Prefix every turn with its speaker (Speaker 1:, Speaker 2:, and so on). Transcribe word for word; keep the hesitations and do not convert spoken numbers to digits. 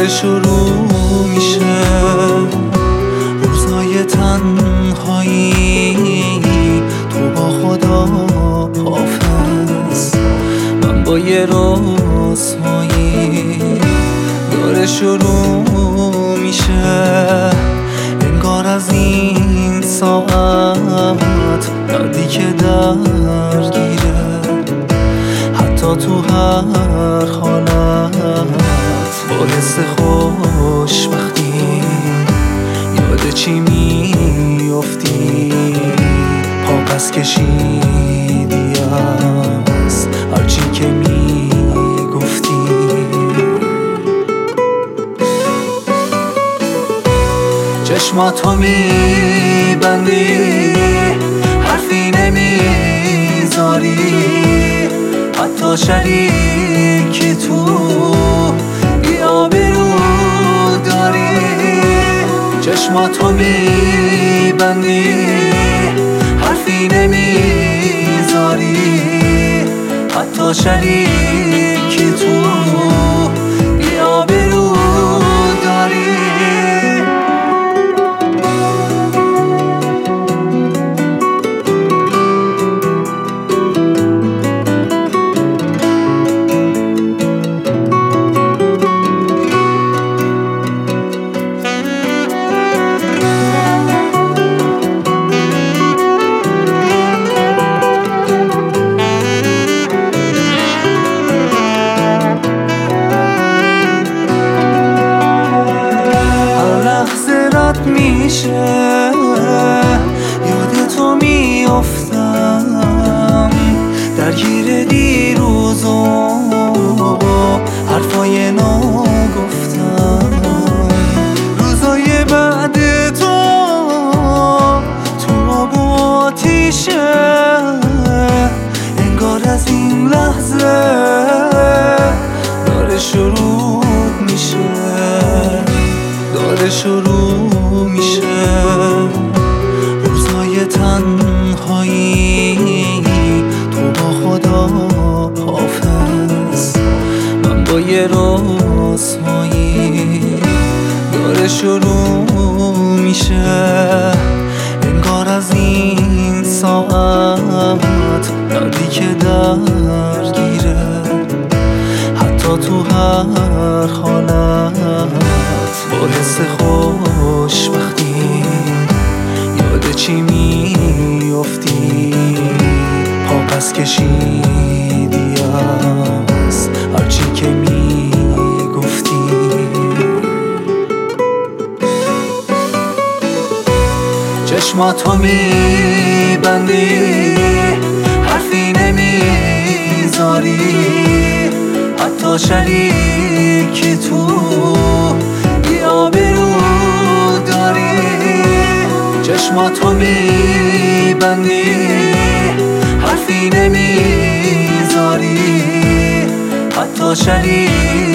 Speaker 1: داره شروع میشه روزای تنهایی، تو با خدا حافظ، من با یه رسوایی. داره شروع میشه انگار از این ساعت دردی که درگیره، حتی تو هر حالت با حس خوشبختی یاد چی میافتی، پا پس کشیدی از هرچی که میگفتی. چشماتو میبندی، حرفی نمیذاری، حتی شریکی تو بی‌آبرو داری. چشماتو میبندی، حرفی نمیذاری، حتی شریکی تو بی‌آبرو داری. میشه یاد تو میافتم، درگیر دیروز و حرفای ناگفتم. روزای بعد تو تو آب و آتیشه، انگار از این لحظه داره شروع میشه، داره شروع میشه روزای تنهایی، تو با خدا حافظ، من با یه رسوایی. داره شروع میشه انگار از این ساعت دردی که درگیره، حتی تو هر حالت با حس خوشبختی یاد چی میافتی، پا پس کشیدی از هرچی که میگفتی. چشماتو میبندی، حرفی نمیذاری، حتی شریکی تو بی‌آبرو داری. چشماتو میبندی، حرفی نمیذاری، حتی شریکی